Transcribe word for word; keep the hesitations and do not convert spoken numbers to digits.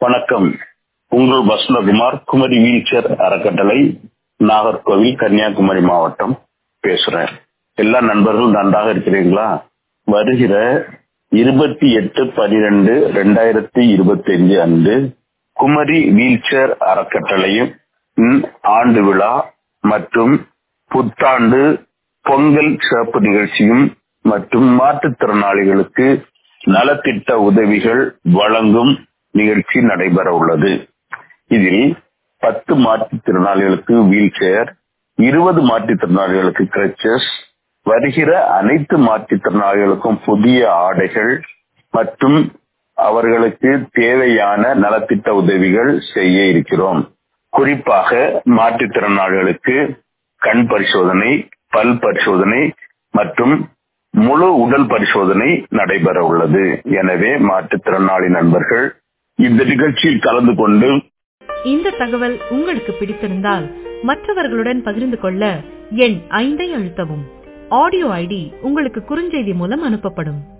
வணக்கம். உங்கள் வசந்தகுமார், குமரி வீல்சேர் அறக்கட்டளை, நாகர்கோவில், கன்னியாகுமரி மாவட்டம் பேசுறேன். எல்லா நண்பர்களும் நன்றாக இருக்கிறீங்களா? வருகிற இருபத்தி எட்டு பனிரெண்டு ரெண்டாயிரத்தி இருபத்தி அஞ்சு அன்று குமரி வீல்சேர் அறக்கட்டளையும் ஆண்டு விழா மற்றும் புத்தாண்டு பொங்கல் சிறப்பு நிகழ்ச்சியும் மற்றும் மாற்றுத்திறனாளிகளுக்கு நலத்திட்ட உதவிகள் வழங்கும் நிகழ்ச்சி நடைபெற உள்ளது. இதில் பத்து மாற்றுத்திறனாளிகளுக்கு வீல் சேர், இருபது மாற்றுத்திறனாளிகளுக்கு கிரச்சஸ், வருகிற அனைத்து மாற்றுத்திறனாளிகளுக்கும் புதிய ஆடைகள் மற்றும் அவர்களுக்கு தேவையான நலத்திட்ட உதவிகள் செய்ய இருக்கிறோம். குறிப்பாக மாற்றுத்திறனாளிகளுக்கு கண் பரிசோதனை, பல் பரிசோதனை மற்றும் முழு உடல் பரிசோதனை நடைபெற உள்ளது. எனவே மாற்றுத்திறனாளி நண்பர்கள் இந்த நிகழ்ச்சியில் கலந்து கொண்டு இந்த தகவல் உங்களுக்கு பிடித்திருந்தால் மற்றவர்களுடன் பகிர்ந்து கொள்ள எண் ஐந்தை அழுத்தவும். ஆடியோ ஐடி உங்களுக்கு குறுஞ்செய்தி மூலம் அனுப்பப்படும்.